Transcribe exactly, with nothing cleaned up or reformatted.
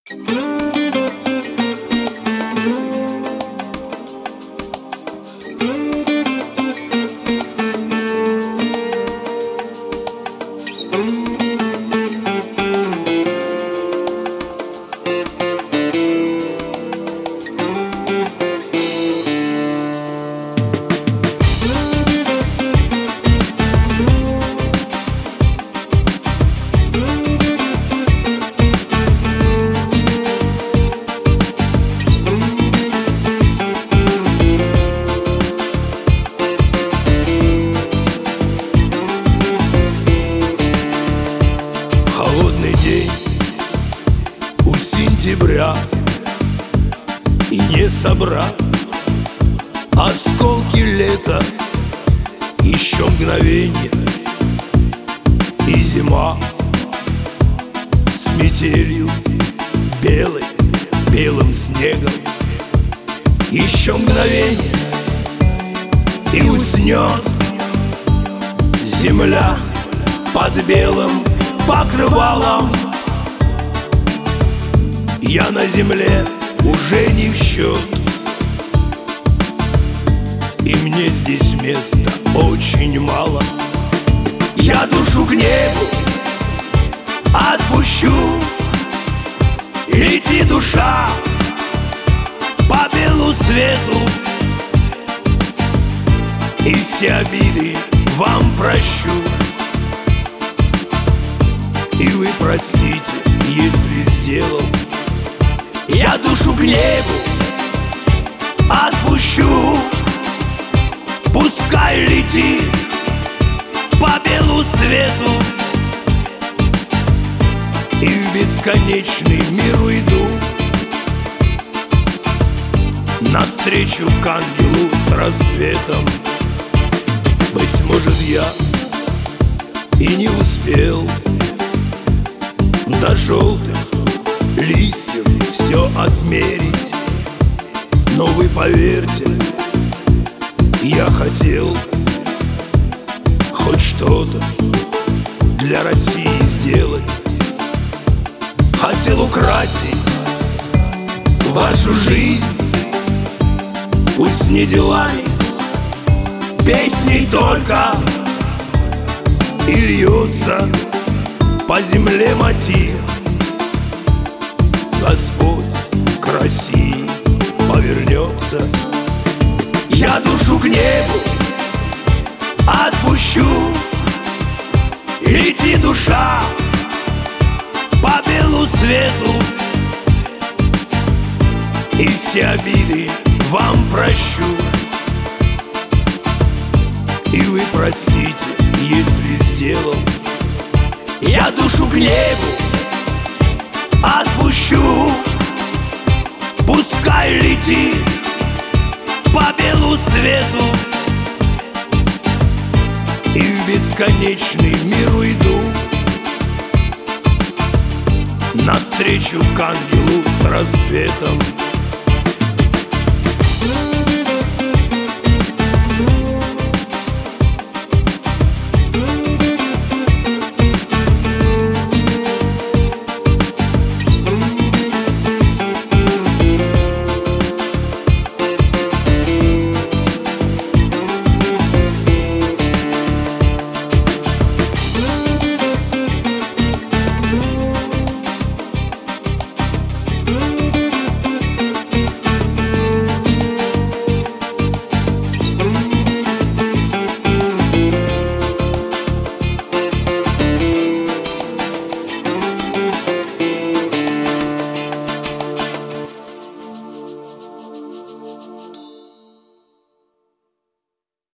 Холодный день у сентября, и не собрать осколки лета, еще мгновенье, и зима с метелью белой, белым снегом. Еще мгновенье, и уснет земля под белым покрывалом. Я на земле уже не в счет, и мне здесь места очень мало. Я душу к небу отпущу, лети, душа, по белу свету, и все обиды вам прощу. И вы простите, если сделал я душу к небу отпущу. Пускай летит по белу свету, и в бесконечный мир уйду, навстречу к ангелу с рассветом. Быть может, я и не успел до желтых листьев все отмерить, но вы поверьте, я хотел хоть что-то для России сделать. Хотел украсить вашу жизнь, пусть не делами, песней только, и льется по земле мотив. Господь к России повернется. Я душу к небу отпущу, лети, душа, по белу свету, и все обиды вам прощу. И вы простите, если сделал я душу к небу отпущу. Пускай летит по белу свету, и в бесконечный мир уйду, навстречу к ангелу с рассветом.